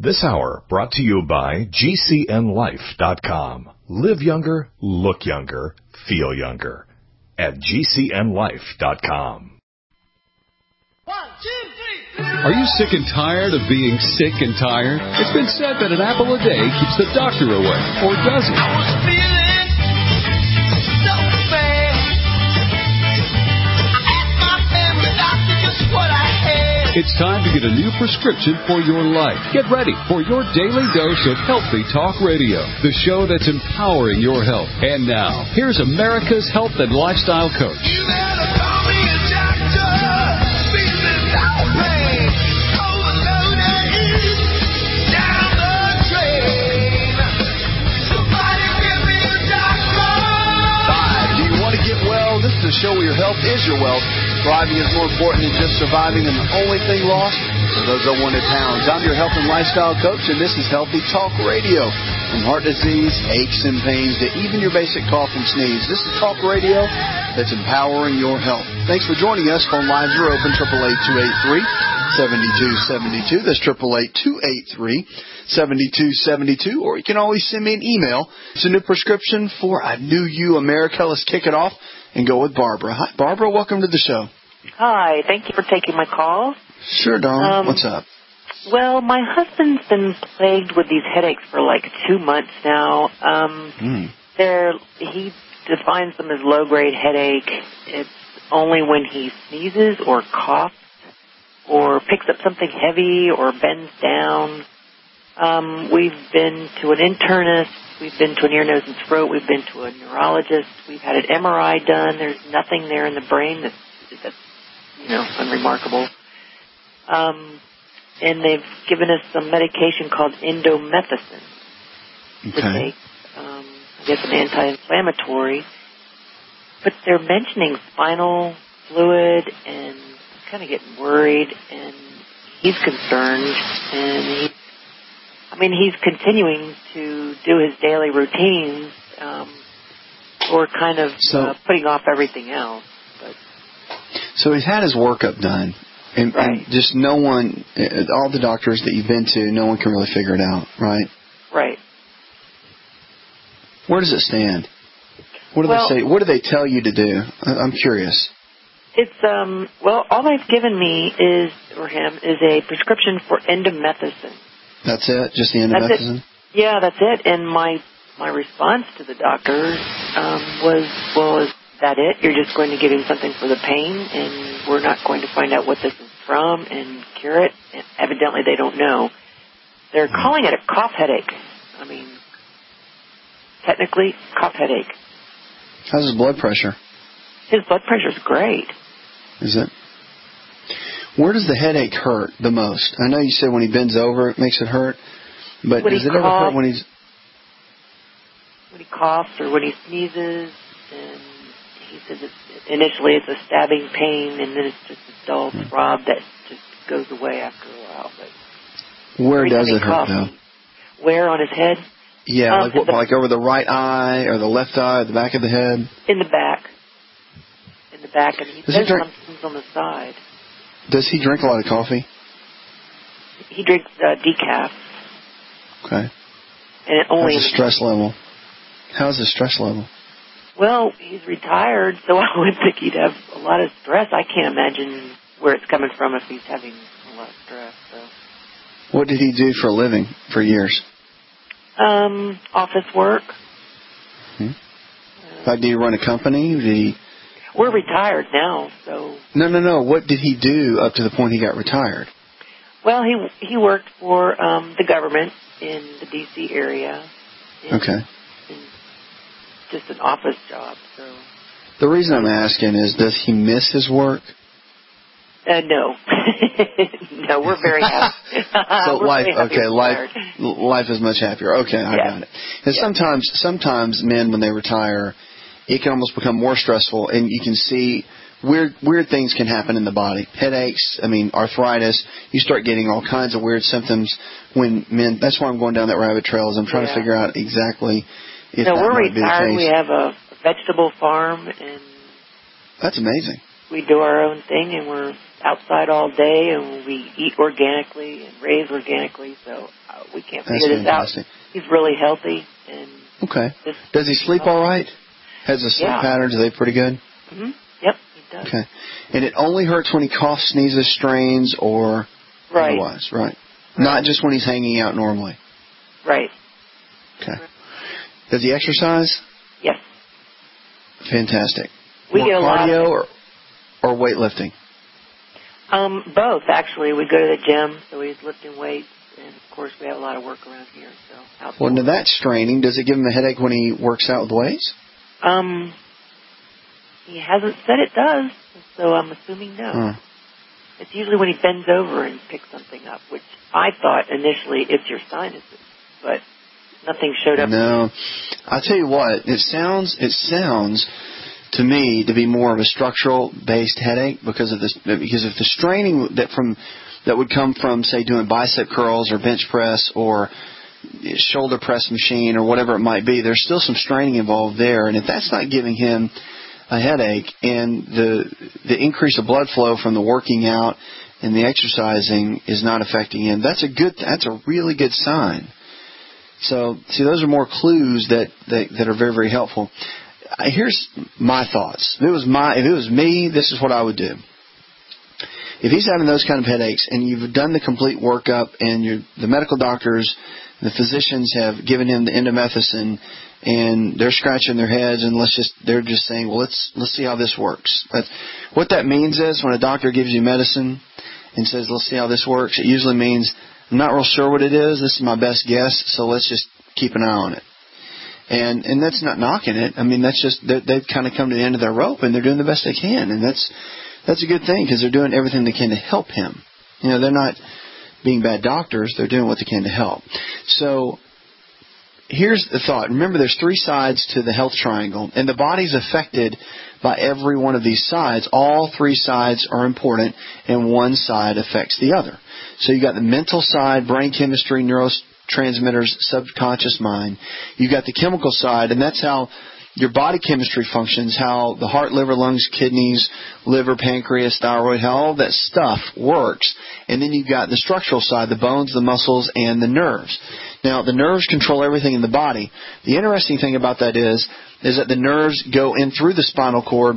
This hour brought to you by GCNLife.com. Live younger, look younger, feel younger. At GCNLife.com. 1, 2, 3. Are you sick and tired of being sick and tired? It's been said that an apple a day keeps the doctor away. Or does it? I was feeling so bad. I asked my family doctor just what I had. It's time to get a new prescription for your life. Get ready for your daily dose of Healthy Talk Radio, the show that's empowering your health. And now, here's America's health and lifestyle coach. You better call me a doctor. Feeling so bad. Overloaded. Down the drain. Somebody give me a doctor. Hi, do you want to get well? This is a show where your health is your wealth. Thriving is more important than just surviving, and the only thing lost are those unwanted pounds. I'm your health and lifestyle coach, and this is Healthy Talk Radio. From heart disease, aches and pains, to even your basic cough and sneeze. This is Talk Radio that's empowering your health. Thanks for joining us. Phone lines are open, 888-283-7272. That's 888-283-7272. Or you can always send me an email. It's a new prescription for a new you, America. Let's kick it off and go with Barbara. Hi, Barbara. Welcome to the show. Hi. Thank you for taking my call. Sure, Dawn. What's up? Well, my husband's been plagued with these headaches for like 2 months now. He defines them as low-grade headache. It's only when he sneezes or coughs or picks up something heavy or bends down. We've been to an internist. We've been to an ear, nose, and throat. We've been to a neurologist. We've had an MRI done. There's nothing there in the brain that's unremarkable. And they've given us some medication called indomethacin to take. I guess an anti-inflammatory. But they're mentioning spinal fluid, and I'm kind of getting worried. And he's concerned, and he's continuing to do his daily routines. We're kind of putting off everything else. So he's had his workup done, and just no one, all the doctors that you've been to, no one can really figure it out, right? Right. Where does it stand? What do they say? What do they tell you to do? I'm curious. It's all they've given me is a prescription for indomethacin. That's it? Just the indomethacin? Yeah, that's it. And my response to the doctor was, well, is that it? You're just going to give him something for the pain, and we're not going to find out what this is from and cure it? And evidently they don't know. They're calling it a cough headache. Technically, cough headache. How's his blood pressure? His blood pressure's great. Is it? Where does the headache hurt the most? I know you said when he bends over it makes it hurt, but does it ever hurt when he's... When he coughs or when he sneezes, and he says initially it's a stabbing pain, and then it's just a dull throb that just goes away after a while. But where does it hurt, though? Where on his head? Yeah, like over the right eye or the left eye or the back of the head? In the back. And he does something on the side. Does he drink a lot of coffee? He drinks decaf. Okay. And it only... How's his stress level? How's his stress level? Well, he's retired, so I would think he'd have a lot of stress. I can't imagine where it's coming from if he's having a lot of stress. So. What did he do for a living for years? Office work. Like, did he run a company? We're retired now, so... No. What did he do up to the point he got retired? Well, he worked for the government in the D.C. area. In just an office job, so... The reason I'm asking is, does he miss his work? No. No, we're very happy. So life is much happier. Okay, I got it. And sometimes men, when they retire, it can almost become more stressful, and you can see weird things can happen in the body. Headaches, arthritis. You start getting all kinds of weird symptoms when men. That's why I'm going down that rabbit trail. Is I'm trying to figure out exactly if that we're might be the retired. case. We have a vegetable farm, and that's amazing. we do our own thing, and we're outside all day, and we eat organically and raise organically, so we can't figure this out. He's really healthy. And okay. Does he sleep all right? Has the sleep patterns, are they pretty good? Mm-hmm. Yep, he does. Okay. And it only hurts when he coughs, sneezes, strains, or otherwise, right? Not just when he's hanging out normally. Right. Okay. Does he exercise? Yes. Fantastic. We More get a cardio lot or weightlifting? Both, actually. We go to the gym, so he's lifting weights, and of course we have a lot of work around here. So well, now that's straining. Does it give him a headache when he works out with weights? He hasn't said it does, so I'm assuming no. It's usually when he bends over and picks something up, which I thought initially it's your sinuses, but nothing showed up. No. I'll tell you what, it sounds to me to be more of a structural-based headache because if the straining that would come from, say, doing bicep curls or bench press or shoulder press machine or whatever it might be, there's still some straining involved there. And if that's not giving him a headache and the increase of blood flow from the working out and the exercising is not affecting him, that's a really good sign. So, see, those are more clues that are very, very helpful. Here's my thoughts. If it was me, this is what I would do. If he's having those kind of headaches and you've done the complete workup and the medical doctors, the physicians have given him the indomethacin and they're scratching their heads and they're just saying, well, let's see how this works. But what that means is when a doctor gives you medicine and says, let's see how this works, it usually means I'm not real sure what it is. This is my best guess, so let's just keep an eye on it. And that's not knocking it. I mean, that's just they've kind of come to the end of their rope and they're doing the best they can, and that's a good thing because they're doing everything they can to help him. You know, they're not being bad doctors. They're doing what they can to help. So here's the thought. Remember, there's 3 sides to the health triangle, and the body's affected by every one of these sides. All 3 sides are important, and one side affects the other. So you got the mental side, brain chemistry, neurotransmitters, subconscious mind. You got the chemical side, and that's how your body chemistry functions, how the heart, liver, lungs, kidneys, liver, pancreas, thyroid, how all that stuff works. And then you've got the structural side, the bones, the muscles, and the nerves. Now, the nerves control everything in the body. The interesting thing about that is that the nerves go in through the spinal cord,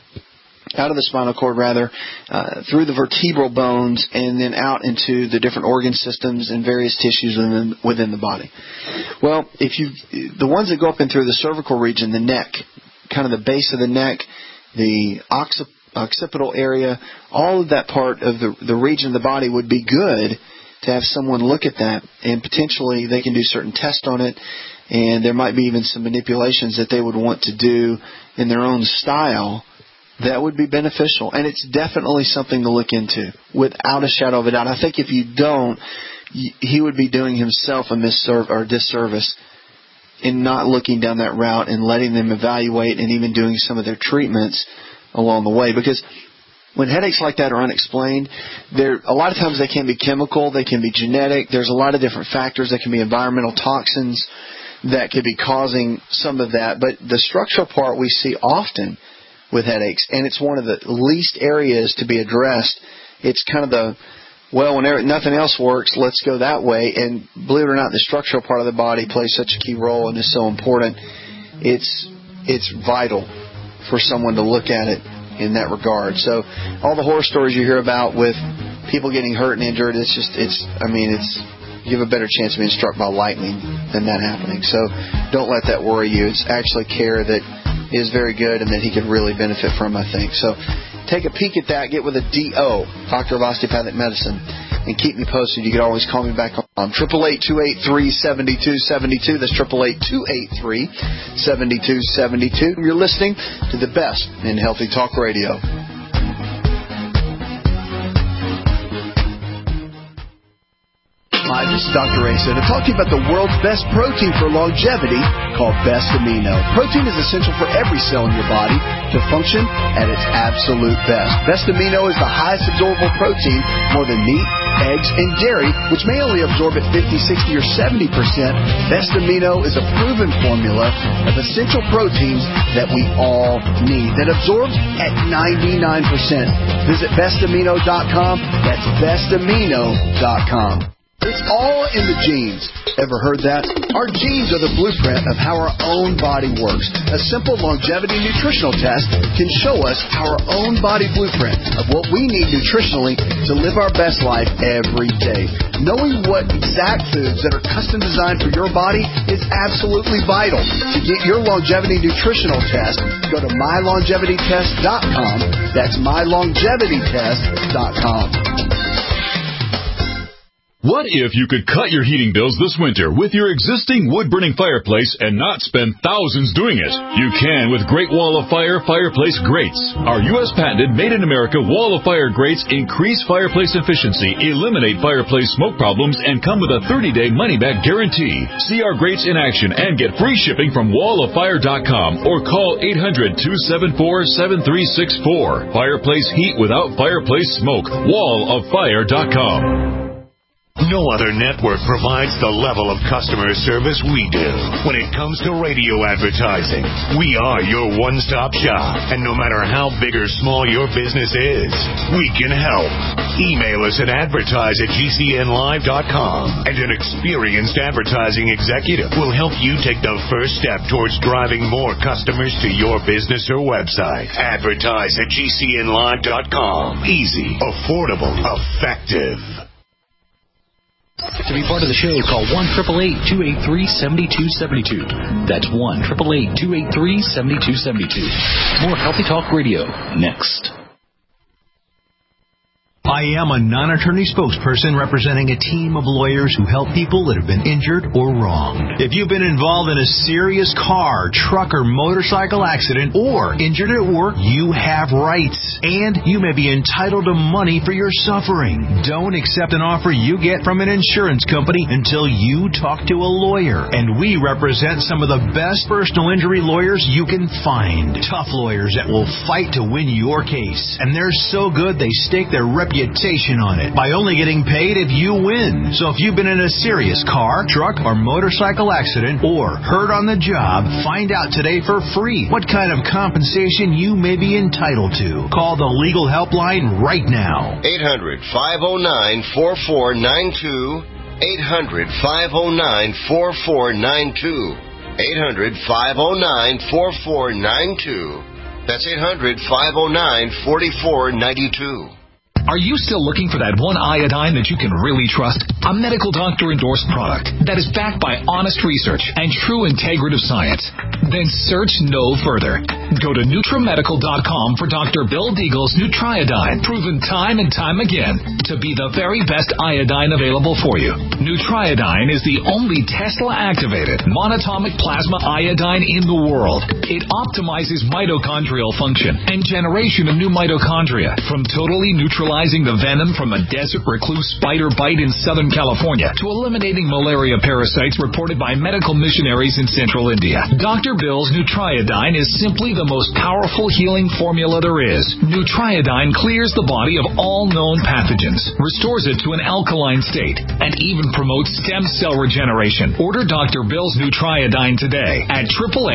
out of the spinal cord rather, through the vertebral bones, and then out into the different organ systems and various tissues within the body. Well, the ones that go up in through the cervical region, the neck, kind of the base of the neck, the occipital area, all of that part of the region of the body would be good to have someone look at that, and potentially they can do certain tests on it, and there might be even some manipulations that they would want to do in their own style that would be beneficial. And it's definitely something to look into, without a shadow of a doubt. I think if you don't, he would be doing himself a disservice in not looking down that route and letting them evaluate and even doing some of their treatments along the way. Because when headaches like that are unexplained, a lot of times they can be chemical, they can be genetic. There's a lot of different factors. That can be environmental toxins that could be causing some of that. But the structural part we see often with headaches, and it's one of the least areas to be addressed. It's kind of when nothing else works, let's go that way. And believe it or not, the structural part of the body plays such a key role and is so important. It's vital for someone to look at it in that regard. So all the horror stories you hear about with people getting hurt and injured, you have a better chance of being struck by lightning than that happening. So don't let that worry you. It's actually care that is very good and that he could really benefit from, I think. So take a peek at that. Get with a DO, Doctor of Osteopathic Medicine, and keep me posted. You can always call me back on 888-283-7272. That's 888-283-7272. You're listening to the best in Healthy Talk Radio. Hi, this is Dr. Asa to talk to you about the world's best protein for longevity called Best Amino. Protein is essential for every cell in your body to function at its absolute best. Best Amino is the highest absorbable protein, more than meat, eggs, and dairy, which may only absorb at 50, 60, or 70%, Best Amino is a proven formula of essential proteins that we all need, that absorbs at 99%. Visit bestamino.com. That's bestamino.com. It's all in the genes. Ever heard that? Our genes are the blueprint of how our own body works. A simple longevity nutritional test can show us our own body blueprint of what we need nutritionally to live our best life every day. Knowing what exact foods that are custom designed for your body is absolutely vital. To get your longevity nutritional test, go to mylongevitytest.com. That's mylongevitytest.com. What if you could cut your heating bills this winter with your existing wood-burning fireplace and not spend thousands doing it? You can with Great Wall of Fire fireplace grates. Our U.S. patented made-in-America Wall of Fire grates increase fireplace efficiency, eliminate fireplace smoke problems, and come with a 30-day money-back guarantee. See our grates in action and get free shipping from walloffire.com or call 800-274-7364. Fireplace heat without fireplace smoke. walloffire.com. No other network provides the level of customer service we do. When it comes to radio advertising, we are your one-stop shop. And no matter how big or small your business is, we can help. Email us at advertise@gcnlive.com, and an experienced advertising executive will help you take the first step towards driving more customers to your business or website. Advertise@gcnlive.com. Easy, affordable, effective. To be part of the show, call 1-888-283-7272. That's 1-888-283-7272. More Healthy Talk Radio next. I am a non-attorney spokesperson representing a team of lawyers who help people that have been injured or wronged. If you've been involved in a serious car, truck, or motorcycle accident or injured at work, you have rights, and you may be entitled to money for your suffering. Don't accept an offer you get from an insurance company until you talk to a lawyer, and we represent some of the best personal injury lawyers you can find. Tough lawyers that will fight to win your case, and they're so good they stake their reputation on it by only getting paid if you win. So if you've been in a serious car, truck, or motorcycle accident or hurt on the job, find out today for free what kind of compensation you may be entitled to. Call the legal helpline right now. 800-509-4492. 800-509-4492. 800-509-4492. That's 800-509-4492. Are you still looking for that one iodine that you can really trust? A medical doctor-endorsed product that is backed by honest research and true integrative science? Then search no further. Go to NutriMedical.com for Dr. Bill Deagle's Nutriodine, proven time and time again to be the very best iodine available for you. Nutriodine is the only Tesla-activated monatomic plasma iodine in the world. It optimizes mitochondrial function and generation of new mitochondria from totally neutralizing the venom from a desert recluse spider bite in Southern California to eliminating malaria parasites reported by medical missionaries in central India. Dr. Bill's Nutriodine is simply the most powerful healing formula there is. Nutriodine clears the body of all known pathogens, restores it to an alkaline state, and even promotes stem cell regeneration. Order Dr. Bill's Nutriodine today at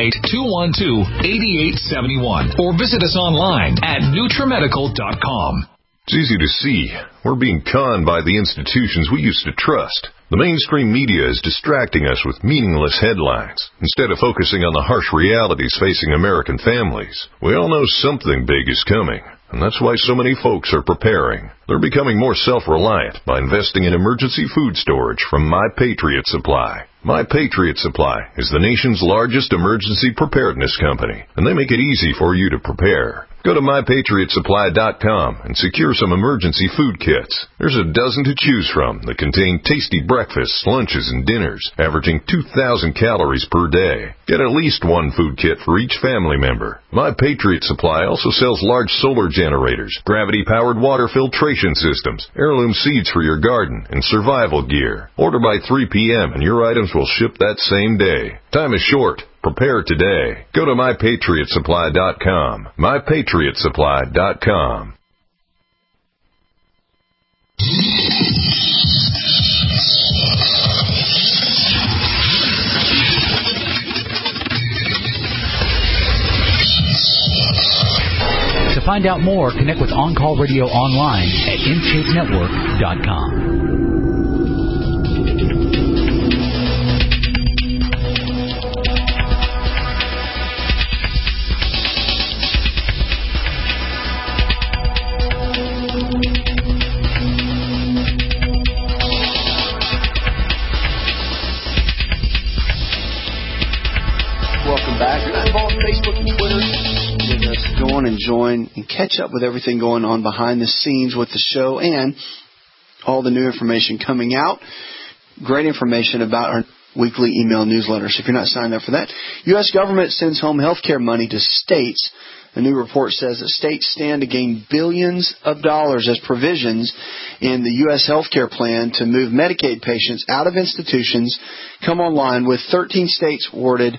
888-212-8871 or visit us online at NutriMedical.com. It's easy to see. We're being conned by the institutions we used to trust. The mainstream media is distracting us with meaningless headlines instead of focusing on the harsh realities facing American families. We all know something big is coming, and that's why so many folks are preparing. They're becoming more self-reliant by investing in emergency food storage from My Patriot Supply. My Patriot Supply is the nation's largest emergency preparedness company, and they make it easy for you to prepare. Go to MyPatriotSupply.com and secure some emergency food kits. There's a dozen to choose from that contain tasty breakfasts, lunches, and dinners, averaging 2,000 calories per day. Get at least one food kit for each family member. My Patriot Supply also sells large solar generators, gravity-powered water filtration systems, heirloom seeds for your garden, and survival gear. Order by 3 p.m. and your items will ship that same day. Time is short. Prepare today. Go to MyPatriotSupply.com. MyPatriotSupply.com. find out more, connect with On Call Radio online at InShapeNetwork.com. And join and catch up with everything going on behind the scenes with the show and all the new information coming out. Great information about our weekly email newsletters. If you're not signed up for that, U.S. government sends home health care money to states. A new report says that states stand to gain billions of dollars as provisions in the U.S. health care plan to move Medicaid patients out of institutions come online, with 13 states awarded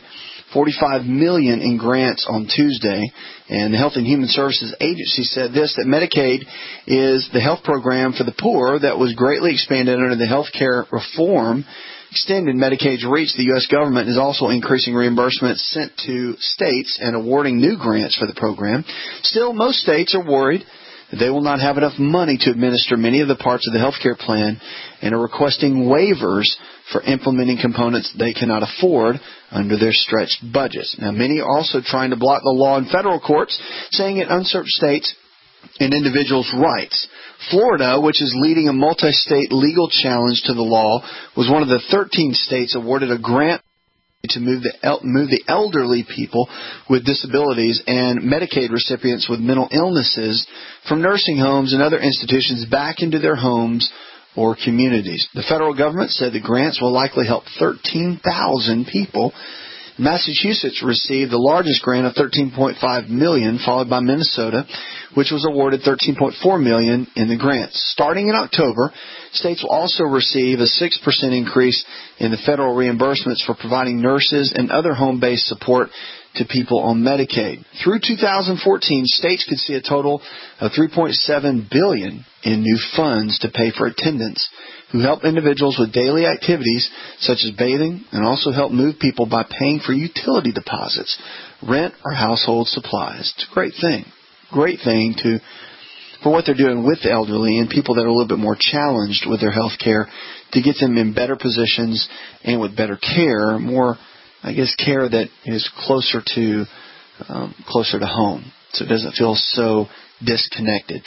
$45 million in grants on Tuesday. And the Health and Human Services Agency said this, that Medicaid is the health program for the poor that was greatly expanded under the health care reform. Extending Medicaid's reach, the U.S. government is also increasing reimbursements sent to states and awarding new grants for the program. Still, most states are worried that they will not have enough money to administer many of the parts of the health care plan and are requesting waivers for implementing components they cannot afford under their stretched budgets. Now, many are also trying to block the law in federal courts, saying it usurps states and individuals' rights. Florida, which is leading a multi-state legal challenge to the law, was one of the 13 states awarded a grant to move the elderly people with disabilities and Medicaid recipients with mental illnesses from nursing homes and other institutions back into their homes or communities. The federal government said the grants will likely help 13,000 people. Massachusetts received the largest grant of $13.5 million, followed by Minnesota, which was awarded $13.4 million in the grants. Starting in October, states will also receive a 6% increase in the federal reimbursements for providing nurses and other home-based support to people on Medicaid. Through 2014, states could see a total of $3.7 billion in new funds to pay for attendants who help individuals with daily activities such as bathing, and also help move people by paying for utility deposits, rent, or household supplies. It's a great thing. Great thing for what they're doing with the elderly and people that are a little bit more challenged with their health care, to get them in better positions and with better care, more, I guess, care that is closer to home, so it doesn't feel so disconnected.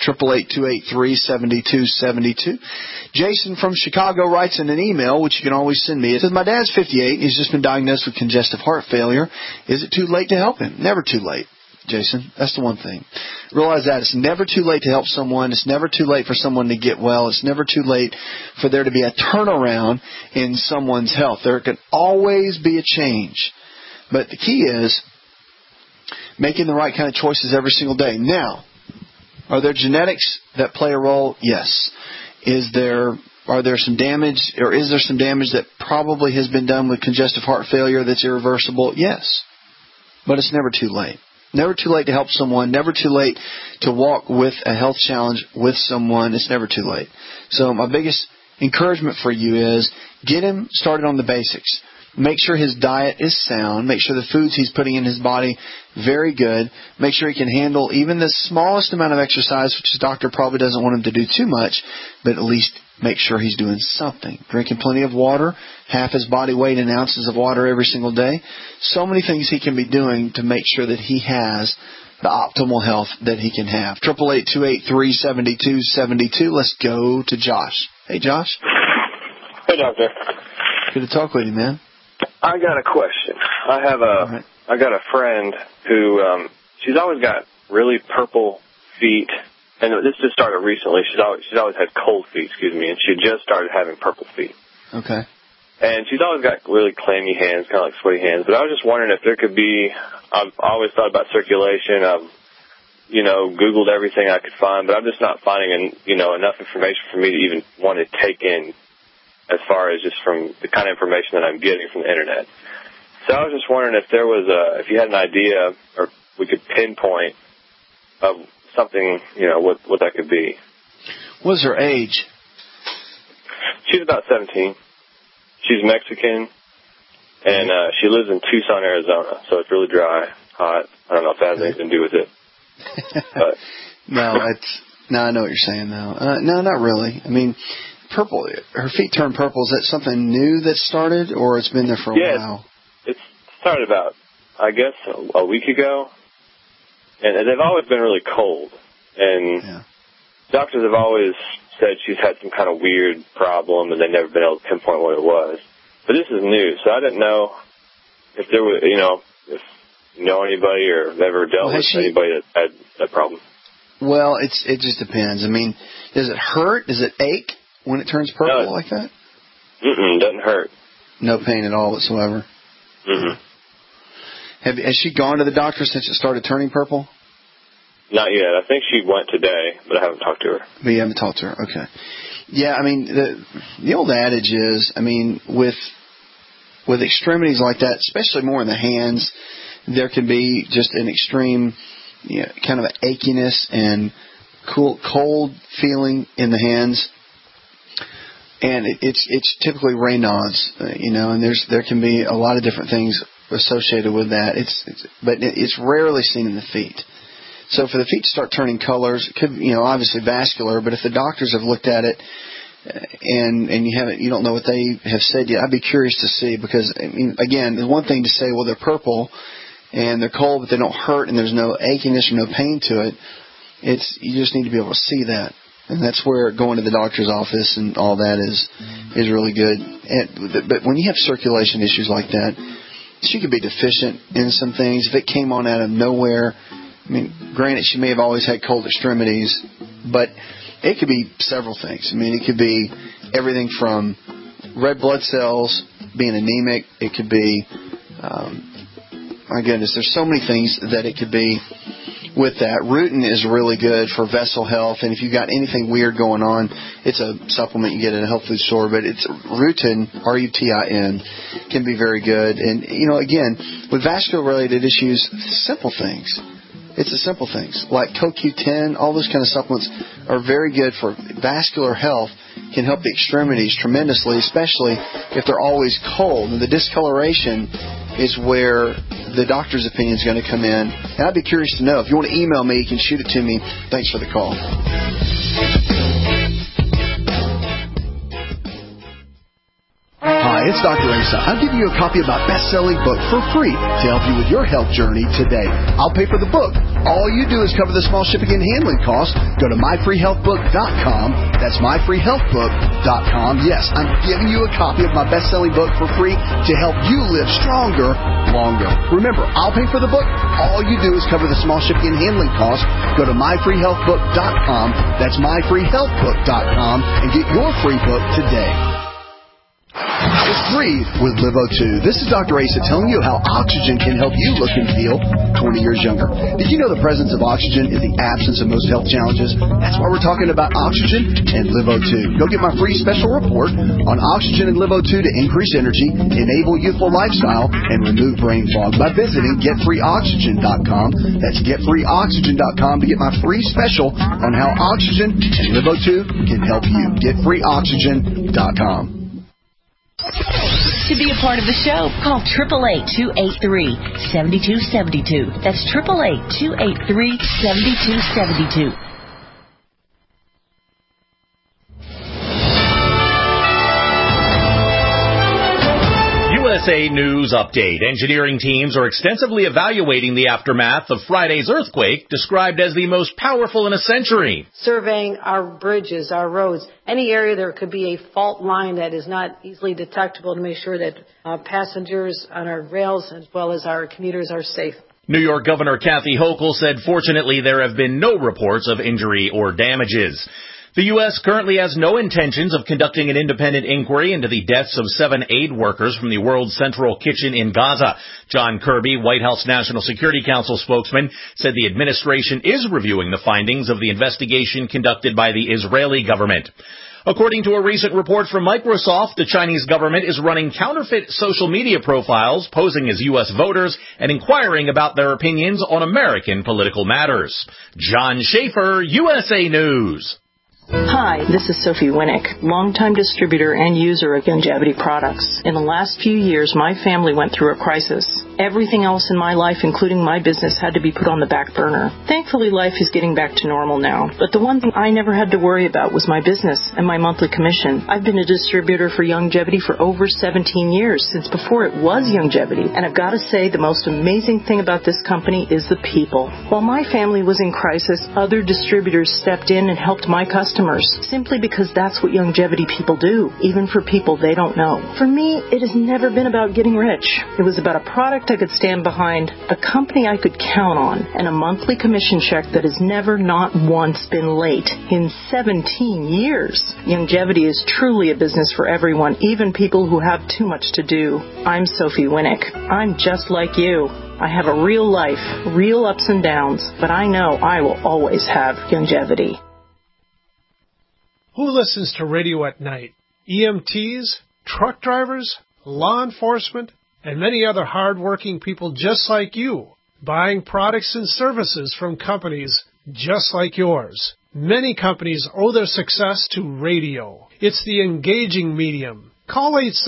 888-283-7272. Jason from Chicago writes in an email, which you can always send me. It says, my dad's 58. He's just been diagnosed with congestive heart failure. Is it too late to help him? Never too late, Jason. That's the one thing. Realize that. It's never too late to help someone. It's never too late for someone to get well. It's never too late for there to be a turnaround in someone's health. There can always be a change. But the key is making the right kind of choices every single day. Now, are there genetics that play a role? Yes. Is there some damage that probably has been done with congestive heart failure that's irreversible? Yes. But it's never too late. Never too late to help someone. Never too late to walk with a health challenge with someone. It's never too late. So my biggest encouragement for you is get him started on the basics. Make sure his diet is sound. Make sure the foods he's putting in his body very good. Make sure he can handle even the smallest amount of exercise, which his doctor probably doesn't want him to do too much, but at least make sure he's doing something. Drinking plenty of water, half his body weight in ounces of water every single day. So many things he can be doing to make sure that he has the optimal health that he can have. 888-283-7272. Let's go to Josh. Hey, Josh. Hey, Doctor. Good to talk with you, man. I got a question. I got a friend who she's always got really purple feet, and this just started recently. She's always had cold feet, and she just started having purple feet. Okay. And she's always got really clammy hands, kind of like sweaty hands. But I was just wondering if there could be. I've always thought about circulation. I've Googled everything I could find, but I'm just not finding enough information for me to even want to take in, as far as just from the kind of information that I'm getting from the internet. So I was just wondering if there was if you had an idea, or we could pinpoint of something, what that could be. What's her age? She's about 17. She's Mexican, and she lives in Tucson, Arizona, so it's really dry, hot. I don't know if that has anything to do with it. But No, I know what you're saying though. No, not really. I mean, purple. Her feet turn purple. Is that something new that started, or it's been there for a while? It started about, I guess, a week ago, and they've always been really cold. And doctors have always said she's had some kind of weird problem, and they've never been able to pinpoint what it was. But this is new, so I didn't know if there was, if you know anybody or have ever dealt with anybody that had that problem. Well, it just depends. I mean, does it hurt? Does it ache when it turns purple like that? Doesn't hurt. No pain at all whatsoever? Has she gone to the doctor since it started turning purple? Not yet. I think she went today, but I haven't talked to her. But you haven't talked to her. Okay. Yeah, I mean, the old adage is, I mean, with extremities like that, especially more in the hands, there can be just an extreme, kind of an achiness and cold feeling in the hands. And it's typically Raynaud's, and there can be a lot of different things associated with that. But it's rarely seen in the feet. So for the feet to start turning colors, it could, obviously vascular, but if the doctors have looked at it and you don't know what they have said yet, I'd be curious to see, because, I mean, again, the one thing to say, well, they're purple and they're cold, but they don't hurt and there's no achiness or no pain to it. You just need to be able to see that. And that's where going to the doctor's office and all that is really good. But when you have circulation issues like that, she could be deficient in some things. If it came on out of nowhere, I mean, granted, she may have always had cold extremities, but it could be several things. I mean, it could be everything from red blood cells being anemic. It could be, my goodness, there's so many things that it could be with that. Rutin is really good for vessel health, and if you've got anything weird going on, it's a supplement you get at a health food store, but it's Rutin, R-U-T-I-N, can be very good. And, again, with vascular-related issues, simple things. It's the simple things like CoQ10, all those kind of supplements are very good for vascular health, can help the extremities tremendously, especially if they're always cold. And the discoloration is where the doctor's opinion is going to come in. And I'd be curious to know. If you want to email me, you can shoot it to me. Thanks for the call. Hi, it's Dr. Asa. I'm giving you a copy of my best-selling book for free to help you with your health journey today. I'll pay for the book. All you do is cover the small shipping and handling costs. Go to myfreehealthbook.com. That's myfreehealthbook.com. Yes, I'm giving you a copy of my best-selling book for free to help you live stronger, longer. Remember, I'll pay for the book. All you do is cover the small shipping and handling costs. Go to myfreehealthbook.com. That's myfreehealthbook.com and get your free book today. Breathe with LiveO2. This is Dr. Asa telling you how oxygen can help you look and feel 20 years younger. Did you know the presence of oxygen is the absence of most health challenges? That's why we're talking about oxygen and LiveO2. Go get my free special report on oxygen and LiveO2 to increase energy, enable youthful lifestyle, and remove brain fog by visiting GetFreeOxygen.com. That's GetFreeOxygen.com to get my free special on how oxygen and LiveO2 can help you. GetFreeOxygen.com. To be a part of the show, call 888-283-7272. That's 888-283-7272. USA News Update. Engineering teams are extensively evaluating the aftermath of Friday's earthquake, described as the most powerful in a century. Surveying our bridges, our roads, any area there could be a fault line that is not easily detectable to make sure that passengers on our rails as well as our commuters are safe. New York Governor Kathy Hochul said fortunately there have been no reports of injury or damages. The U.S. currently has no intentions of conducting an independent inquiry into the deaths of 7 aid workers from the World Central Kitchen in Gaza. John Kirby, White House National Security Council spokesman, said the administration is reviewing the findings of the investigation conducted by the Israeli government. According to a recent report from Microsoft, the Chinese government is running counterfeit social media profiles posing as U.S. voters and inquiring about their opinions on American political matters. John Schaefer, USA News. Hi, this is Sophie Winnick, longtime distributor and user of Longevity products. In the last few years, my family went through a crisis. Everything else in my life, including my business, had to be put on the back burner. Thankfully, life is getting back to normal now. But the one thing I never had to worry about was my business and my monthly commission. I've been a distributor for Youngevity for over 17 years, since before it was Youngevity. And I've got to say, the most amazing thing about this company is the people. While my family was in crisis, other distributors stepped in and helped my customers, simply because that's what Youngevity people do, even for people they don't know. For me, it has never been about getting rich. It was about a product I could stand behind, a company I could count on, and a monthly commission check that has never, not once, been late in 17 years. Youngevity is truly a business for everyone, even people who have too much to do. I'm Sophie Winnick. I'm just like you. I have a real life, real ups and downs, but I know I will always have Youngevity. Who listens to radio at night? EMTs, truck drivers, law enforcement, and many other hard-working people just like you, buying products and services from companies just like yours. Many companies owe their success to radio. It's the engaging medium. Call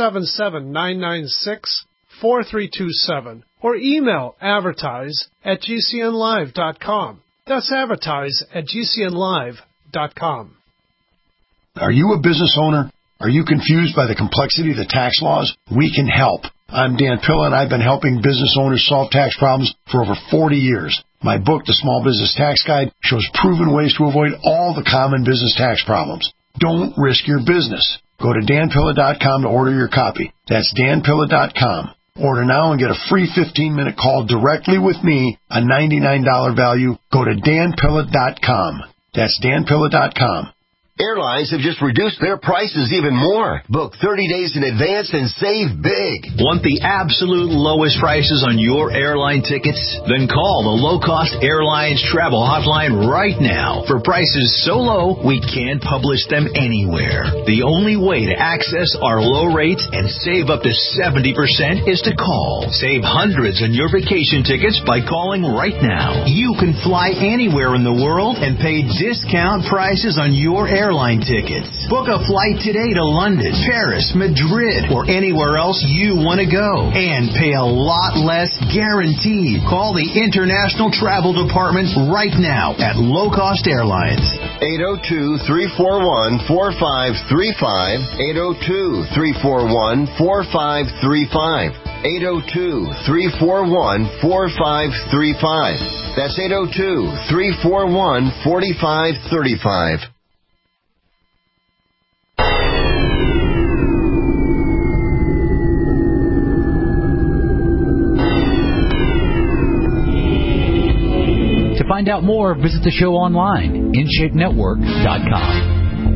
877-996-4327 or email advertise@gcnlive.com. That's advertise@gcnlive.com. Are you a business owner? Are you confused by the complexity of the tax laws? We can help. I'm Dan Pilla, and I've been helping business owners solve tax problems for over 40 years. My book, The Small Business Tax Guide, shows proven ways to avoid all the common business tax problems. Don't risk your business. Go to danpilla.com to order your copy. That's danpilla.com. Order now and get a free 15-minute call directly with me, a $99 value. Go to danpilla.com. That's danpilla.com. Airlines have just reduced their prices even more. Book 30 days in advance and save big. Want the absolute lowest prices on your airline tickets? Then call the Low Cost Airlines Travel Hotline right now. For prices so low, we can't publish them anywhere. The only way to access our low rates and save up to 70% is to call. Save hundreds on your vacation tickets by calling right now. You can fly anywhere in the world and pay discount prices on your airline tickets. Book a flight today to London, Paris, Madrid, or anywhere else you want to go. And pay a lot less guaranteed. Call the International Travel Department right now at Low Cost Airlines. 802-341-4535. 802-341-4535. 802-341-4535. That's 802-341-4535. To find out more, visit the show online, InShapeNetwork.com.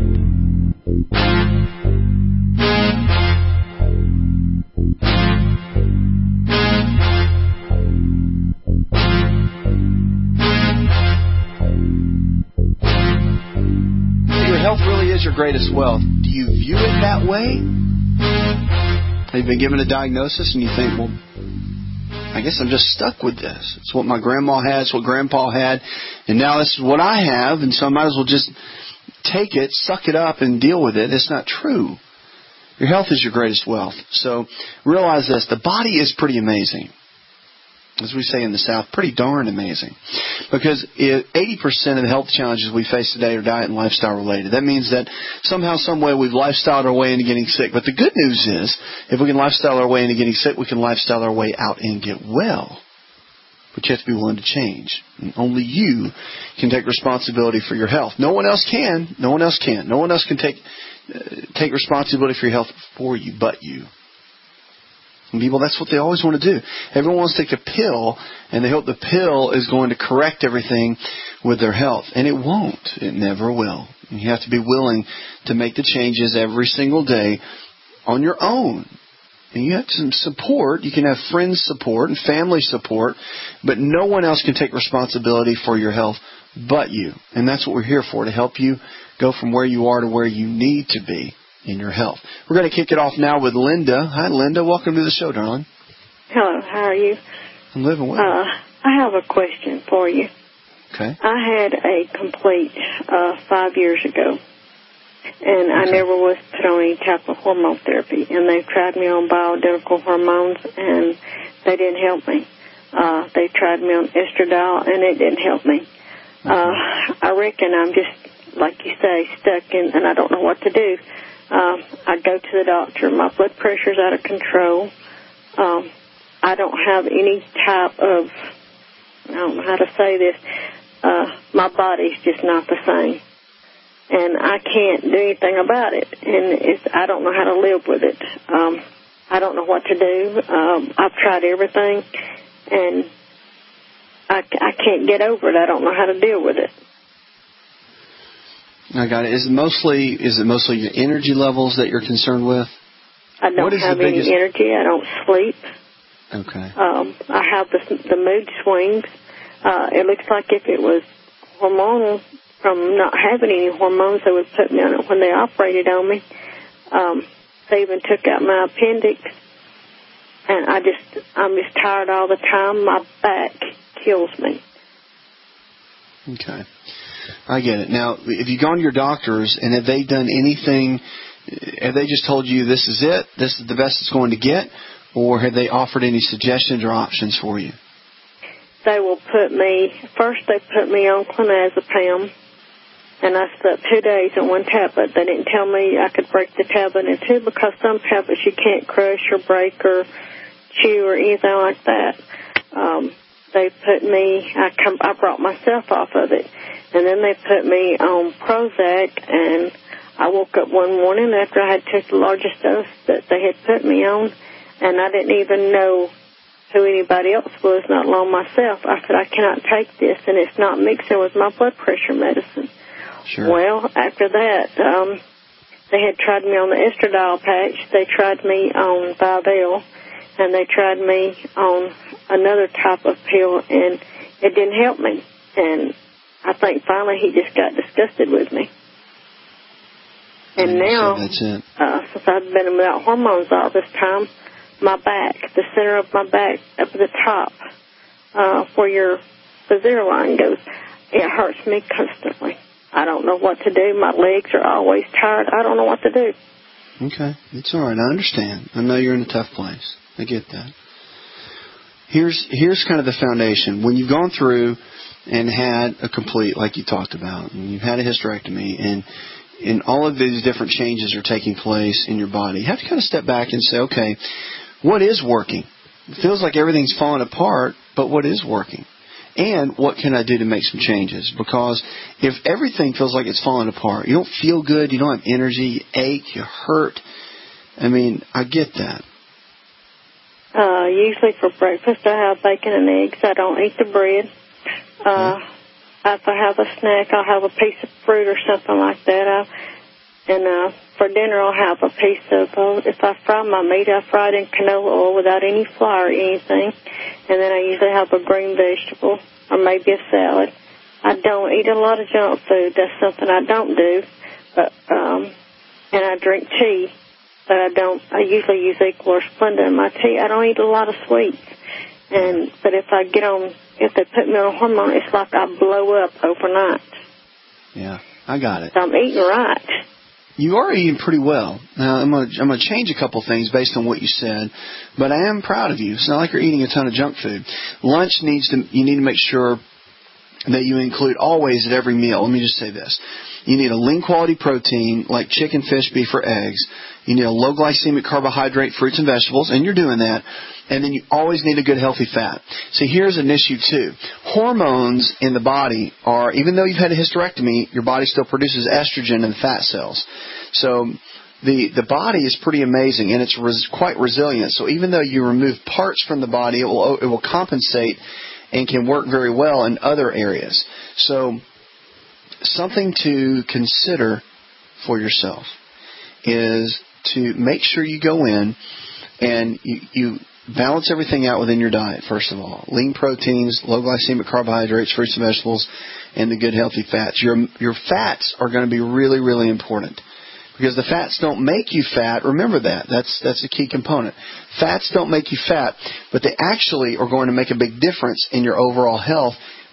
Your health really is your greatest wealth. Do you view it that way? Have you been given a diagnosis and you think, well, I guess I'm just stuck with this. It's what my grandma had, it's what grandpa had, and now this is what I have, and so I might as well just take it, suck it up, and deal with it. It's not true. Your health is your greatest wealth. So realize this. The body is pretty amazing. As we say in the South, pretty darn amazing. Because 80% of the health challenges we face today are diet and lifestyle related. That means that somehow, some way, we've lifestyled our way into getting sick. But the good news is, if we can lifestyle our way into getting sick, we can lifestyle our way out and get well. But you have to be willing to change. And only you can take responsibility for your health. No one else can. No one else can. No one else can take responsibility for your health for you but you. And people, that's what they always want to do. Everyone wants to take a pill, and they hope the pill is going to correct everything with their health. And it won't. It never will. And you have to be willing to make the changes every single day on your own. And you have some support. You can have friends' support and family support, but no one else can take responsibility for your health but you. And that's what we're here for, to help you go from where you are to where you need to be in your health. We're going to kick it off now with Linda. Hi, Linda. Welcome to the show, darling. Hello. How are you? I'm living well. I have a question for you. Okay. I had a complete 5 years ago. And I never was put on any type of hormone therapy. And they tried me on bioidentical hormones, and they didn't help me. They tried me on estradiol, and it didn't help me. I reckon I'm just, like you say, stuck in, and I don't know what to do. I go to the doctor. My blood pressure's out of control. I don't have any type of, I don't know how to say this, my body's just not the same. And I can't do anything about it. And I don't know how to live with it. I don't know what to do. I've tried everything, and I can't get over it. I don't know how to deal with it. I got it. Is it mostly your energy levels that you're concerned with? I don't have any energy. I don't sleep. Okay. I have the mood swings. It looks like if it was hormonal, from not having any hormones, they would put me on it when they operated on me. They even took out my appendix. And I'm just tired all the time. My back kills me. Okay. I get it. Now, have you gone to your doctors, and have they done anything? Have they just told you this is it, this is the best it's going to get, or have they offered any suggestions or options for you? They will first they put me on clonazepam, and I slept 2 days on one tablet. They didn't tell me I could break the tablet in two, because some tablets you can't crush or break or chew or anything like that. They put me, I brought myself off of it, and then they put me on Prozac, and I woke up one morning after I had took the largest dose that they had put me on, and I didn't even know who anybody else was, not alone myself. I said, I cannot take this, and it's not mixing with my blood pressure medicine. Sure. Well, after that, they had tried me on the estradiol patch. They tried me on Vivell, and they tried me on another type of pill, and it didn't help me. And I think finally he just got disgusted with me. And now, since I've been without hormones all this time, my back, the center of my back, up at the top, where your zero line goes, it hurts me constantly. I don't know what to do. My legs are always tired. I don't know what to do. Okay. It's all right. I understand. I know you're in a tough place. I get that. Here's kind of the foundation. When you've gone through and had a complete, like you talked about, and you've had a hysterectomy, and all of these different changes are taking place in your body, you have to kind of step back and say, okay, what is working? It feels like everything's falling apart, but what is working? And what can I do to make some changes? Because if everything feels like it's falling apart, you don't feel good, you don't have energy, you ache, you hurt. I mean, I get that. Usually for breakfast I have bacon and eggs. I don't eat the bread. If I have a snack, I'll have a piece of fruit or something like that. And for dinner I'll have a piece of, if I fry my meat, I fry it in canola oil without any flour or anything. And then I usually have a green vegetable or maybe a salad. I don't eat a lot of junk food. That's something I don't do. But and I drink tea. But I usually use Equal or Splenda in my tea. I don't eat a lot of sweets. But if they put me on a hormone, it's like I blow up overnight. Yeah, I got it. So I'm eating right. You are eating pretty well. Now, I'm going to change a couple things based on what you said, but I am proud of you. It's not like you're eating a ton of junk food. Lunch you need to make sure that you include always at every meal. Let me just say this. You need a lean quality protein like chicken, fish, beef, or eggs. You need a low glycemic carbohydrate, fruits and vegetables, and you're doing that. And then you always need a good healthy fat. So here's an issue too. Hormones in the body are, even though you've had a hysterectomy, your body still produces estrogen in the fat cells. So the body is pretty amazing, and it's quite resilient. So even though you remove parts from the body, it will compensate and can work very well in other areas. So something to consider for yourself is to make sure you go in and you balance everything out within your diet, first of all. Lean proteins, low glycemic carbohydrates, fruits and vegetables, and the good healthy fats. Your fats are going to be really, really important. Because the fats don't make you fat. Remember that. That's a key component. Fats don't make you fat, but they actually are going to make a big difference in your overall health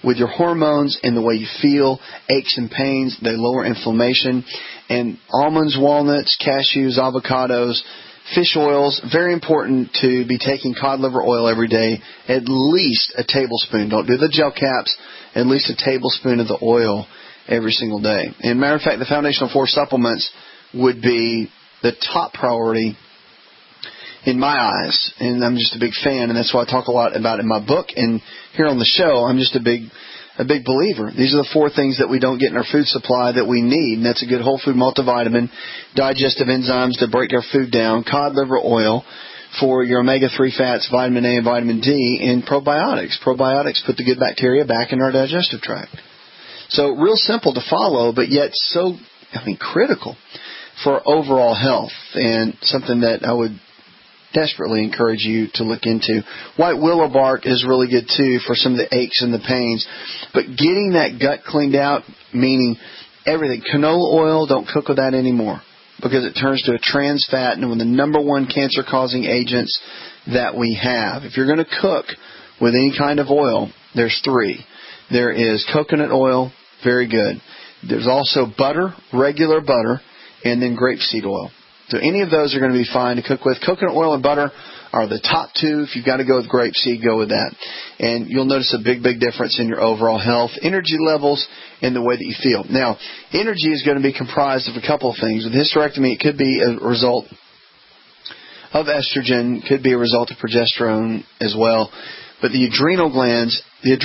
with your hormones and the way you feel, aches and pains. They lower inflammation. And almonds, walnuts, cashews, avocados, fish oils, very important to be taking cod liver oil every day, at least a tablespoon. Don't do the gel caps, at least a tablespoon of the oil every single day. And matter of fact, the Foundational 4 supplements would be the top priority in my eyes. And I'm just a big fan, and that's why I talk a lot about it in my book. And here on the show, I'm just a big believer. These are the 4 things that we don't get in our food supply that we need, and that's a good whole food multivitamin, digestive enzymes to break our food down, cod liver oil for your omega-3 fats, vitamin A and vitamin D, and probiotics. Probiotics put the good bacteria back in our digestive tract. So real simple to follow, but yet so, critical for overall health, and something that I would desperately encourage you to look into. White willow bark is really good too for some of the aches and the pains. But getting that gut cleaned out, meaning everything. Canola oil, don't cook with that anymore because it turns to a trans fat, and one of the number 1 cancer-causing agents that we have. If you're going to cook with any kind of oil, there's 3. There is coconut oil, very good. There's also butter, regular butter, and then grapeseed oil. So any of those are going to be fine to cook with. Coconut oil and butter are the top 2. If you've got to go with grapeseed, go with that. And you'll notice a big, big difference in your overall health, energy levels, and the way that you feel. Now, energy is going to be comprised of a couple of things. With hysterectomy, it could be a result of estrogen, could be a result of progesterone as well. But the adrenal glands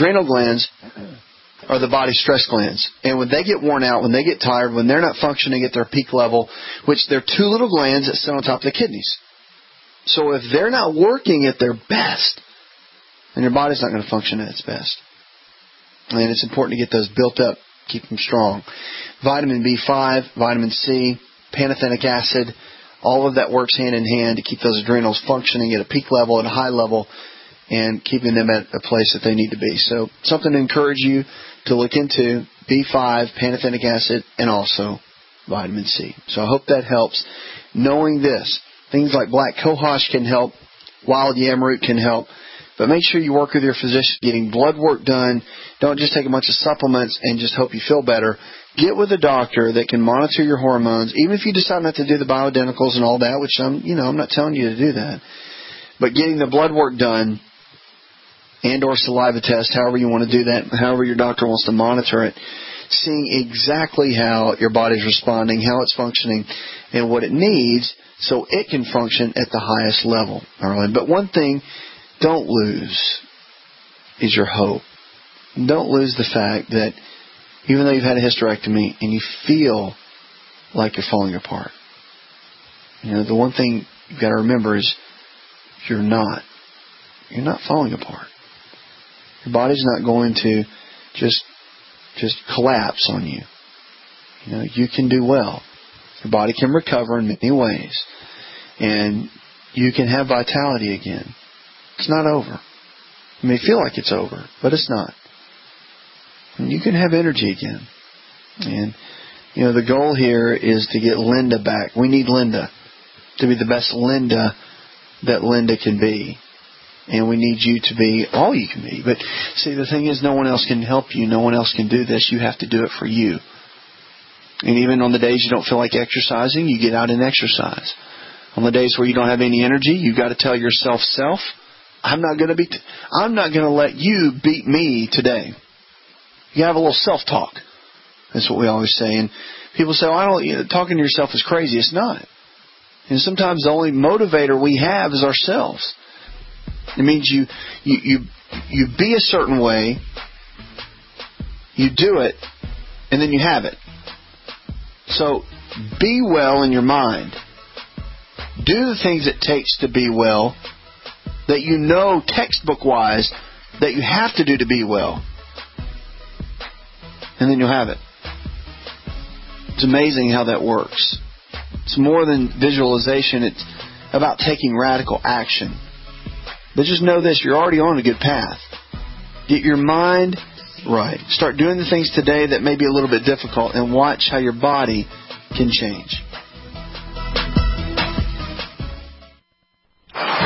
are the body's stress glands. And when they get worn out, when they get tired, when they're not functioning at their peak level, which they're 2 little glands that sit on top of the kidneys. So if they're not working at their best, then your body's not going to function at its best. And it's important to get those built up, keep them strong. Vitamin B5, vitamin C, pantothenic acid, all of that works hand in hand to keep those adrenals functioning at a peak level, at a high level, and keeping them at a place that they need to be. So something to encourage you to look into, B5, pantothenic acid, and also vitamin C. So I hope that helps. Knowing this, things like black cohosh can help, wild yam root can help, but make sure you work with your physician, getting blood work done. Don't just take a bunch of supplements and just hope you feel better. Get with a doctor that can monitor your hormones, even if you decide not to do the bioidenticals and all that, which I'm not telling you to do that. But getting the blood work done, and or saliva test, however you want to do that, however your doctor wants to monitor it, seeing exactly how your body's responding, how it's functioning, and what it needs so it can function at the highest level. All right? But one thing, don't lose is your hope. Don't lose the fact that even though you've had a hysterectomy and you feel like you're falling apart, the one thing you've got to remember is you're not. You're not falling apart. Your body's not going to just collapse on you. You can do well. Your body can recover in many ways. And you can have vitality again. It's not over. It may feel like it's over, but it's not. And you can have energy again. And, the goal here is to get Linda back. We need Linda to be the best Linda that Linda can be. And we need you to be all you can be. But see, the thing is, no one else can help you. No one else can do this. You have to do it for you. And even on the days you don't feel like exercising, you get out and exercise. On the days where you don't have any energy, you've got to tell yourself, I'm not going to let you beat me today. You have a little self-talk. That's what we always say. And people say, talking to yourself is crazy. It's not. And sometimes the only motivator we have is ourselves. It means you be a certain way, you do it, and then you have it. So be well in your mind. Do the things it takes to be well that textbook-wise that you have to do to be well. And then you'll have it. It's amazing how that works. It's more than visualization. It's about taking radical action. But just know this, you're already on a good path. Get your mind right. Start doing the things today that may be a little bit difficult and watch how your body can change. It's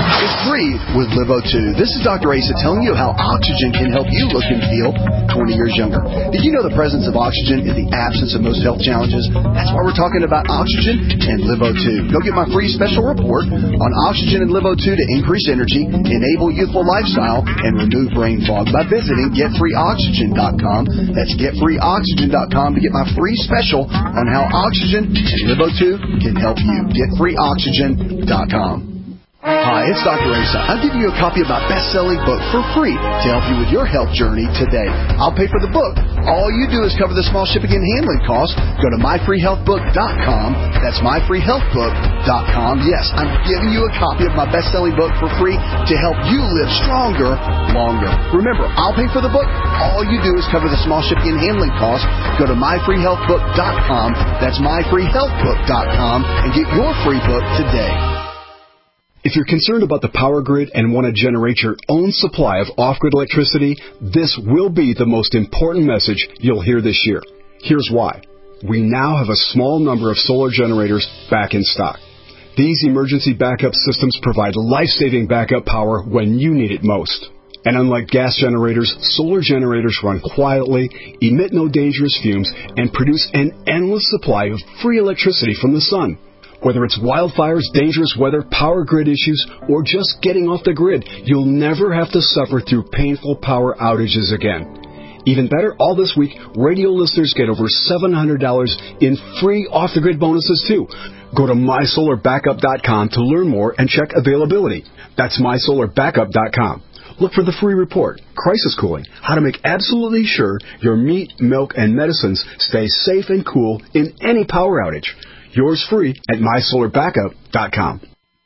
free with LiveO2. This is Dr. Asa telling you how oxygen can help you look and feel 20 years younger. Did you know the presence of oxygen is the absence of most health challenges? That's why we're talking about oxygen and LiveO2. Go get my free special report on oxygen and LiveO2 to increase energy, enable youthful lifestyle, and remove brain fog by visiting GetFreeOxygen.com. That's GetFreeOxygen.com to get my free special on how oxygen and LiveO2 can help you. GetFreeOxygen.com. Hi, it's Dr. Asa. I'm giving you a copy of my best-selling book for free to help you with your health journey today. I'll pay for the book. All you do is cover the small shipping and handling costs. Go to myfreehealthbook.com. That's myfreehealthbook.com. Yes, I'm giving you a copy of my best-selling book for free to help you live stronger, longer. Remember, I'll pay for the book. All you do is cover the small shipping and handling costs. Go to myfreehealthbook.com. That's myfreehealthbook.com and get your free book today. If you're concerned about the power grid and want to generate your own supply of off-grid electricity, this will be the most important message you'll hear this year. Here's why. We now have a small number of solar generators back in stock. These emergency backup systems provide life-saving backup power when you need it most. And unlike gas generators, solar generators run quietly, emit no dangerous fumes, and produce an endless supply of free electricity from the sun. Whether it's wildfires, dangerous weather, power grid issues, or just getting off the grid, you'll never have to suffer through painful power outages again. Even better, all this week, radio listeners get over $700 in free off-the-grid bonuses, too. Go to mysolarbackup.com to learn more and check availability. That's mysolarbackup.com. Look for the free report, Crisis Cooling, how to make absolutely sure your meat, milk, and medicines stay safe and cool in any power outage. Yours free at mysolarbackup.com.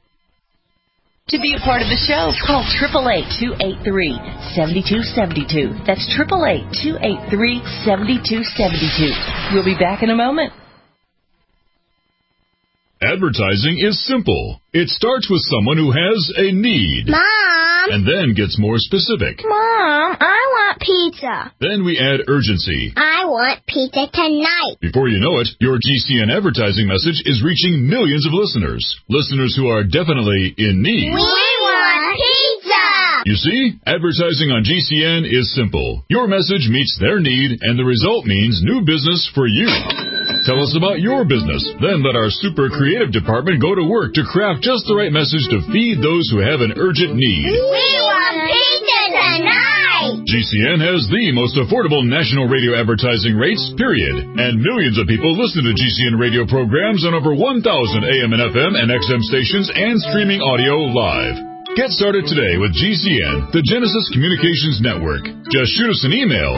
To be a part of the show, call 888-283-7272. That's 888-283-7272. We'll be back in a moment. Advertising is simple. It starts with someone who has a need. Mom! And then gets more specific. Mom, I want pizza. Then we add urgency. I want pizza tonight. Before you know it, your GCN advertising message is reaching millions of listeners. Listeners who are definitely in need. We want pizza! You see, advertising on GCN is simple. Your message meets their need, and the result means new business for you. Tell us about your business. Then let our super creative department go to work to craft just the right message to feed those who have an urgent need. We want pizza tonight! GCN has the most affordable national radio advertising rates, period. And millions of people listen to GCN radio programs on over 1,000 AM and FM and XM stations and streaming audio live. Get started today with GCN, the Genesis Communications Network. Just shoot us an email,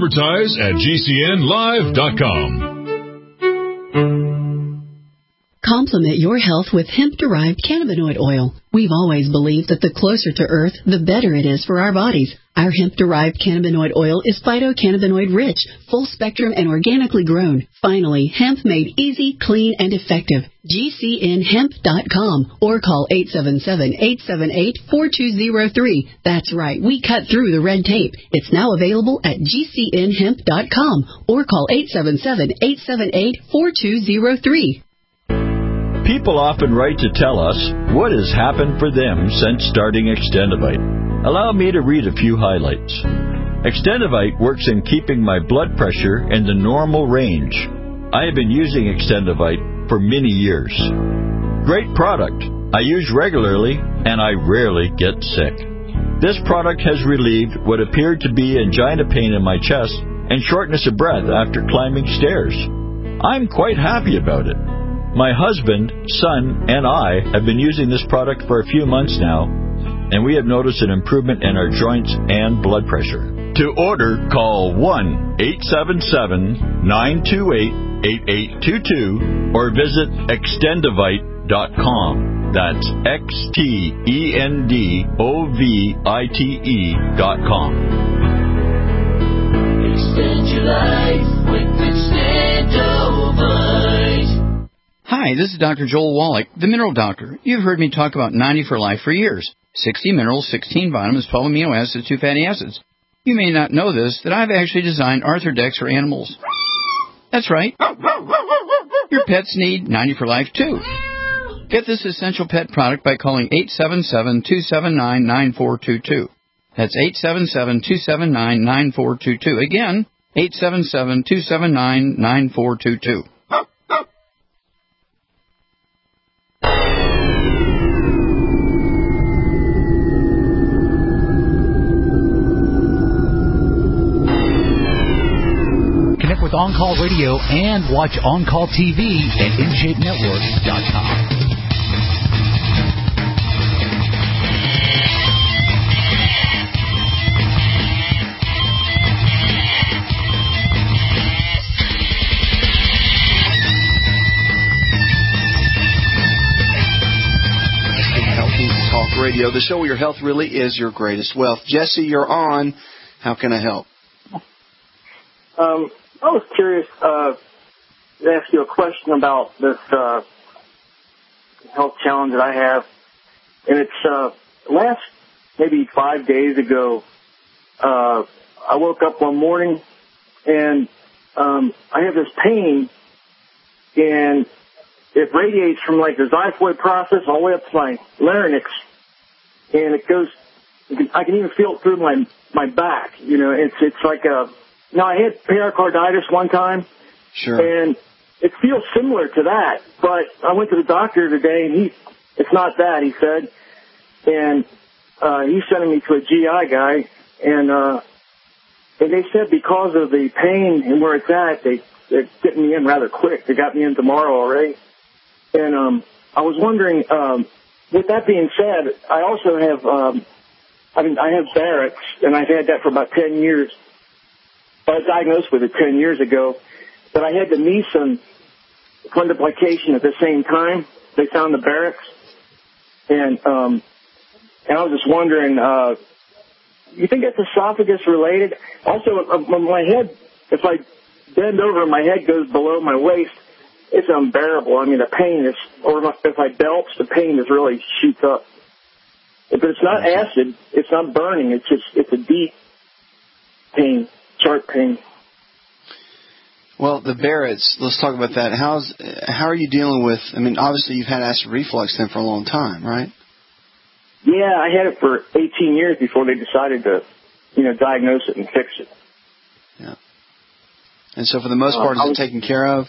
advertise@gcnlive.com. Complement your health with hemp-derived cannabinoid oil. We've always believed that the closer to Earth, the better it is for our bodies. Our hemp-derived cannabinoid oil is phytocannabinoid-rich, full-spectrum, and organically grown. Finally, hemp made easy, clean, and effective. GCNhemp.com or call 877-878-4203. That's right, we cut through the red tape. It's now available at GCNhemp.com or call 877-878-4203. People often write to tell us what has happened for them since starting Extendivite. Allow me to read a few highlights. Extendivite works in keeping my blood pressure in the normal range. I have been using Extendivite for many years. Great product. I use regularly and I rarely get sick. This product has relieved what appeared to be angina pain in my chest and shortness of breath after climbing stairs. I'm quite happy about it. My husband, son, and I have been using this product for a few months now, and we have noticed an improvement in our joints and blood pressure. To order, call 1-877-928-8822 or visit Extendivite.com. That's XTENDOVITE.com. Extend your life with Extendivite. Hi, this is Dr. Joel Wallach, the Mineral Doctor. You've heard me talk about 90 for Life for years. 60 minerals, 16 vitamins, 12 amino acids, 2 fatty acids. You may not know this, that I've actually designed Arthrodex for animals. That's right. Your pets need 90 for Life, too. Get this essential pet product by calling 877-279-9422. That's 877-279-9422. Again, 877-279-9422. Connect with On Call Radio and watch On Call TV at InShapeNetwork.com. Talk Radio, the show where your health really is your greatest wealth. Jesse, you're on. How can I help? I was curious to ask you a question about this health challenge that I have. And it's last maybe 5 days ago, I woke up one morning and I have this pain, and it radiates from like the xiphoid process all the way up to my larynx, and it goes. I can even feel it through my back. You know, it's like a. Now I had pericarditis one time, sure, and it feels similar to that. But I went to the doctor today, and it's not that, he said, and he's sending me to a GI guy, and they said because of the pain and where it's at, they're getting me in rather quick. They got me in tomorrow already. And I was wondering, with that being said, I also have, I have Barrett's, and I've had that for about 10 years. I was diagnosed with it 10 years ago, but I had the Nissen fundoplication at the same time. They found the Barrett's, and I was just wondering, you think that's esophagus related? Also, my head, if I bend over, my head goes below my waist. It's unbearable. I mean, the pain is, or if I belch, the pain is really shoots up. But it's not acid. It's not burning. It's a deep pain, sharp pain. Well, the Barrett's, let's talk about that. How are you dealing with, I mean, obviously you've had acid reflux then for a long time, right? Yeah, I had it for 18 years before they decided to, diagnose it and fix it. Yeah. And so for the most part, is it taken care of?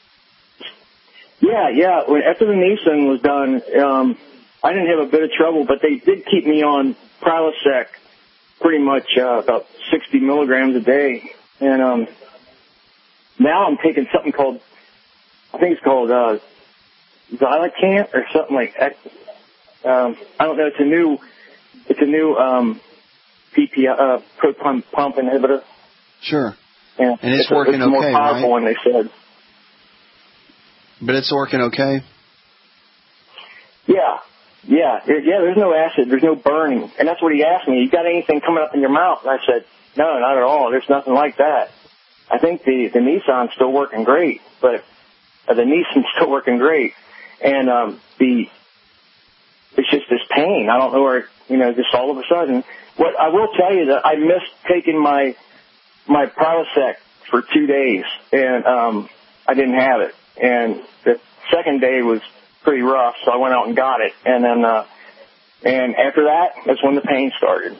Yeah. After the Nissen was done, I didn't have a bit of trouble, but they did keep me on Prilosec pretty much about 60 milligrams a day. And now I'm taking something called, I think it's called Xylacant or something like that. I don't know. It's a new PPI, proton pump inhibitor. Sure. And it's working it's more okay, powerful right? than they said. But it's working okay? Yeah. There's no acid. There's no burning. And that's what he asked me. You got anything coming up in your mouth? And I said, no, not at all. There's nothing like that. I think the Nissan's still working great, but the Nissan's still working great. And it's just this pain. I don't know where, just all of a sudden. What I will tell you that I missed taking my Prilosec for 2 days, and I didn't have it. And the second day was pretty rough, so I went out and got it. And then, and after that, that's when the pain started.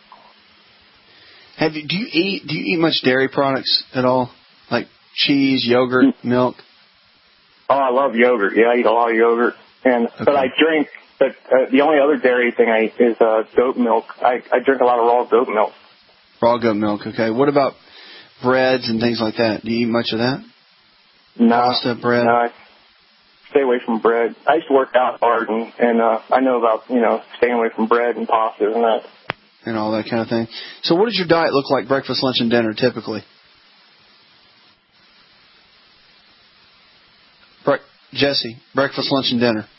Do you eat much dairy products at all? Like cheese, yogurt, milk? Oh, I love yogurt. Yeah, I eat a lot of yogurt. But I drink, the only other dairy thing I eat is goat milk. I drink a lot of raw goat milk. Raw goat milk, okay. What about breads and things like that? Do you eat much of that? No. Pasta, bread? No, I stay away from bread. I used to work out hard, and I know about, staying away from bread and pasta and that. And all that kind of thing. So what does your diet look like, breakfast, lunch, and dinner, typically? Jesse, breakfast, lunch, and dinner.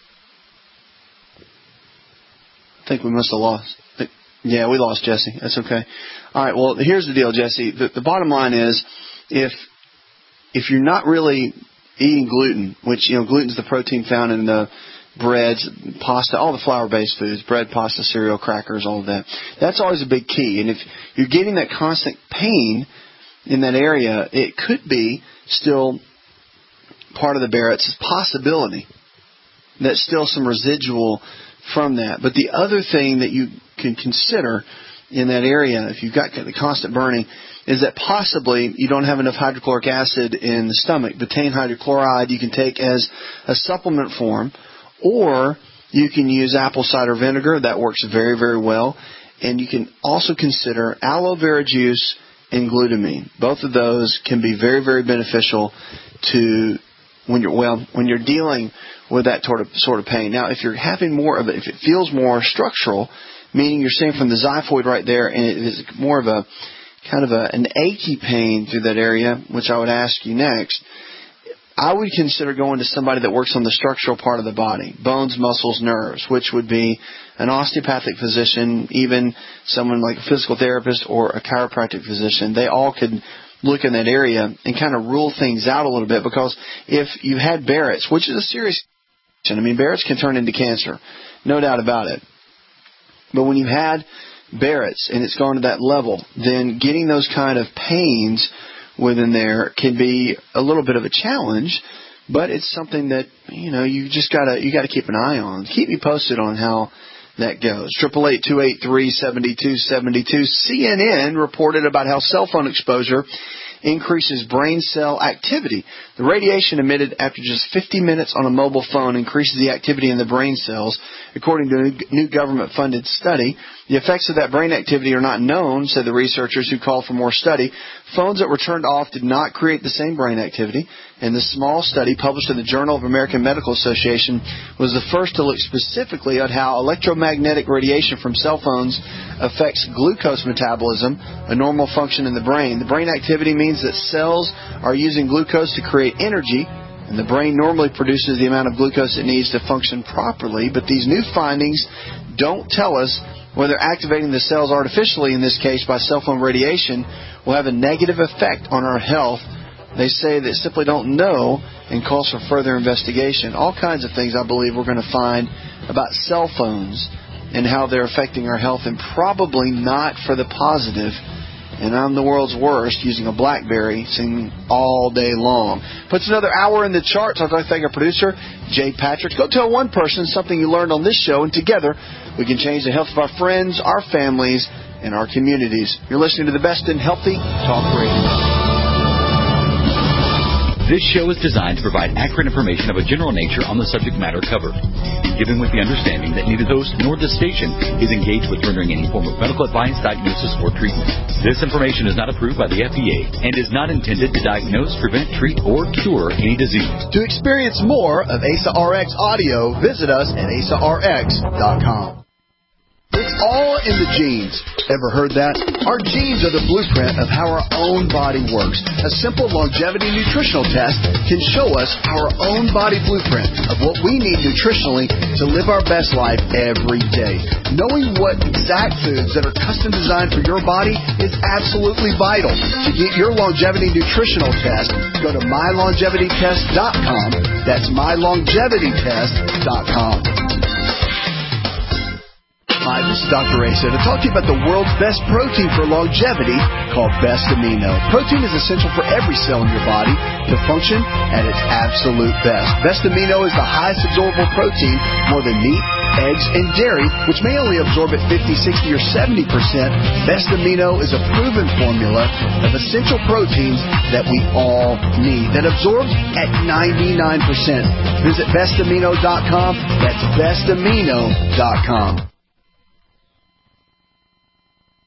I think we must have lost. Yeah, we lost Jesse. That's okay. All right, well, here's the deal, Jesse. The bottom line is, if you're not really eating gluten, which, gluten's the protein found in the breads, pasta, all the flour-based foods, bread, pasta, cereal, crackers, all of that. That's always a big key. And if you're getting that constant pain in that area, it could be still part of the Barrett's possibility. that's still some residual from that. But the other thing that you can consider in that area, if you've got the constant burning, is that possibly you don't have enough hydrochloric acid in the stomach. Betaine hydrochloride you can take as a supplement form, or you can use apple cider vinegar. That works very, very well. And you can also consider aloe vera juice and glutamine. Both of those can be very, very beneficial to when you're dealing with that sort of pain. Now, if you're having more of it, if it feels more structural, meaning you're seeing from the xiphoid right there, and it is more of a kind of an achy pain through that area, which I would ask you next, I would consider going to somebody that works on the structural part of the body, bones, muscles, nerves, which would be an osteopathic physician, even someone like a physical therapist or a chiropractic physician. They all could look in that area and kind of rule things out a little bit, because if you had Barrett's, which is a serious condition, I mean, Barrett's can turn into cancer, no doubt about it. But when you had Barrett's and it's gone to that level, then getting those kind of pains within there can be a little bit of a challenge, but it's something that, you just gotta keep an eye on. Keep me posted on how that goes. 888-283-7272. CNN reported about how cell phone exposure increases brain cell activity. The radiation emitted after just 50 minutes on a mobile phone increases the activity in the brain cells. According to a new government-funded study, the effects of that brain activity are not known, said the researchers who called for more study. Phones that were turned off did not create the same brain activity, and the small study published in the Journal of American Medical Association was the first to look specifically at how electromagnetic radiation from cell phones affects glucose metabolism, a normal function in the brain. The brain activity means that cells are using glucose to create energy, and the brain normally produces the amount of glucose it needs to function properly. But these new findings don't tell us whether activating the cells artificially, in this case by cell phone radiation, will have a negative effect on our health. They say they simply don't know and calls for further investigation. All kinds of things I believe we're going to find about cell phones and how they're affecting our health, and probably not for the positive. And I'm the world's worst using a BlackBerry singing all day long. Puts another hour in the charts. I'd like to thank our producer, Jay Patrick. Go tell one person something you learned on this show, and together we can change the health of our friends, our families, and our communities. You're listening to the best in healthy talk radio. This show is designed to provide accurate information of a general nature on the subject matter covered, given with the understanding that neither host nor the station is engaged with rendering any form of medical advice, diagnosis, or treatment. This information is not approved by the FDA and is not intended to diagnose, prevent, treat, or cure any disease. To experience more of Asa RX audio, visit us at asarx.com. It's all in the genes. Ever heard that? Our genes are the blueprint of how our own body works. A simple longevity nutritional test can show us our own body blueprint of what we need nutritionally to live our best life every day. Knowing what exact foods that are custom designed for your body is absolutely vital. To get your longevity nutritional test, go to mylongevitytest.com. That's mylongevitytest.com. Hi, this is Dr. Asa to talk to you about the world's best protein for longevity called Best Amino. Protein is essential for every cell in your body to function at its absolute best. Best Amino is the highest absorbable protein, more than meat, eggs, and dairy, which may only absorb at 50, 60, or 70%. Best Amino is a proven formula of essential proteins that we all need, that absorbs at 99%. Visit bestamino.com. That's bestamino.com.